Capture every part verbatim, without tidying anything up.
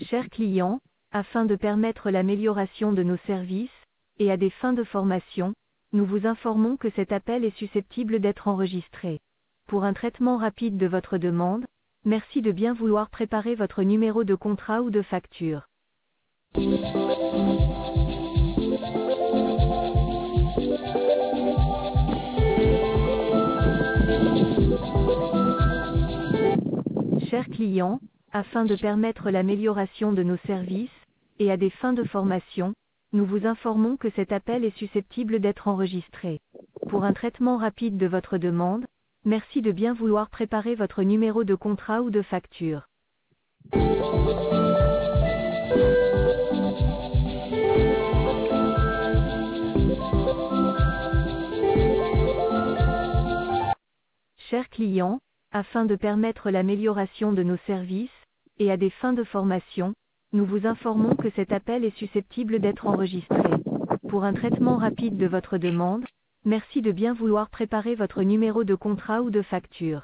Chers clients, afin de permettre l'amélioration de nos services, et à des fins de formation, nous vous informons que cet appel est susceptible d'être enregistré. Pour un traitement rapide de votre demande, merci de bien vouloir préparer votre numéro de contrat ou de facture. Chers clients, afin de permettre l'amélioration de nos services, et à des fins de formation, nous vous informons que cet appel est susceptible d'être enregistré. Pour un traitement rapide de votre demande, merci de bien vouloir préparer votre numéro de contrat ou de facture. Chers clients, afin de permettre l'amélioration de nos services, et à des fins de formation, nous vous informons que cet appel est susceptible d'être enregistré. Pour un traitement rapide de votre demande, merci de bien vouloir préparer votre numéro de contrat ou de facture.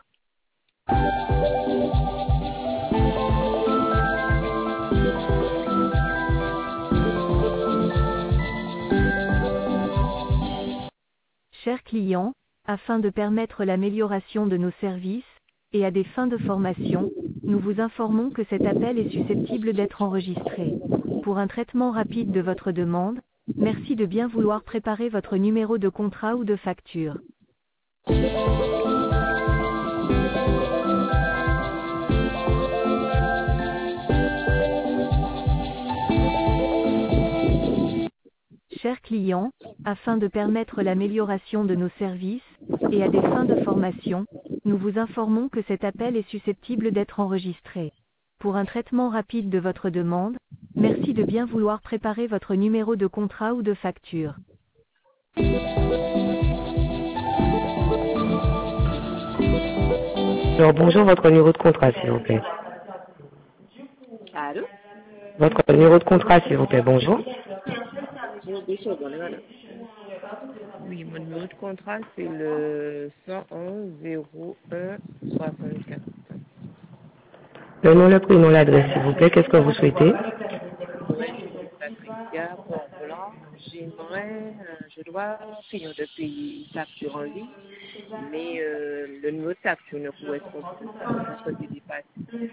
Chers clients, afin de permettre l'amélioration de nos services, et à des fins de formation, nous vous informons que cet appel est susceptible d'être enregistré. Pour un traitement rapide de votre demande, merci de bien vouloir préparer votre numéro de contrat ou de facture. Chers clients, afin de permettre l'amélioration de nos services, et à des fins de formation, nous vous informons que cet appel est susceptible d'être enregistré. Pour un traitement rapide de votre demande, merci de bien vouloir préparer votre numéro de contrat ou de facture. Alors bonjour, votre numéro de contrat s'il vous plaît. Allô? Votre numéro de contrat s'il vous plaît, bonjour. Oui, mon numéro de contrat, c'est le cent onze zéro un soixante-quatre. Le nom, le prénom, l'adresse s'il vous plaît, qu'est-ce que vous souhaitez? Patricia Port-Blanc, j'aimerais, euh, je dois finir de payer une facture en ligne, mais euh, le numéro de facture ne correspond plus, ça peut dépasser.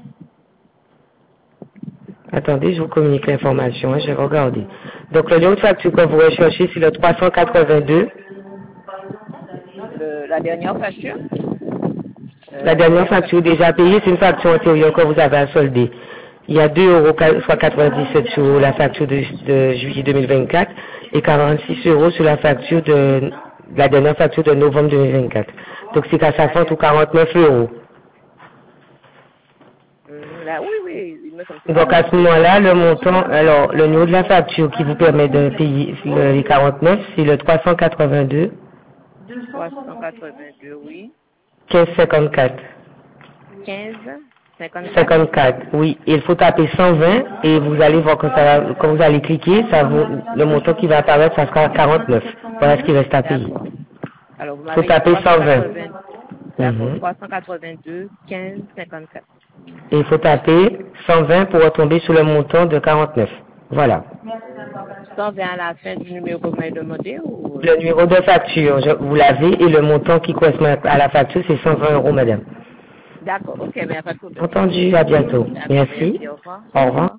Attendez, je vous communique l'information, hein, je vais regarder. Donc le numéro de facture que vous recherchez, c'est le trois cent quatre-vingt-deux. Le, la dernière facture? La dernière facture déjà payée, c'est une facture antérieure que vous avez à solder. Il y a deux euros soit quatre-vingt-dix-sept sur la facture de, de juillet deux mille vingt-quatre et quarante-six euros sur la facture de la dernière facture de novembre deux mille vingt-quatre. Donc c'est qu'à sa fin tout quarante-neuf euros. Là, oui, oui, il me semble que Donc à ce moment-là, le montant, alors le numéro de la facture qui vous permet de payer le, les quarante-neuf, c'est le trois cent quatre-vingt-deux. trois cent quatre-vingt-deux, oui. quinze cinquante-quatre. quinze cinquante-quatre. cinquante-quatre, oui. Il faut taper cent vingt et vous allez voir que ça va, quand vous allez cliquer, ça vous, le montant qui va apparaître, ça sera quarante-neuf. Voilà ce qui reste à payer. Alors, vous Il faut m'avez taper cent vingt. D'accord, Mhm. trois cent quatre-vingt-deux, quinze cinquante-quatre. Et il faut taper cent vingt pour retomber sur le montant de quarante-neuf. Voilà. cent vingt à la fin du numéro que vous m'avez demandé ou... Le numéro de facture, je- vous l'avez et le montant qui correspond à la facture, c'est cent vingt euros, madame. D'accord, ok, mais il n'y a pas de problème. Entendu, à bientôt. Merci. Merci, au revoir. Au revoir.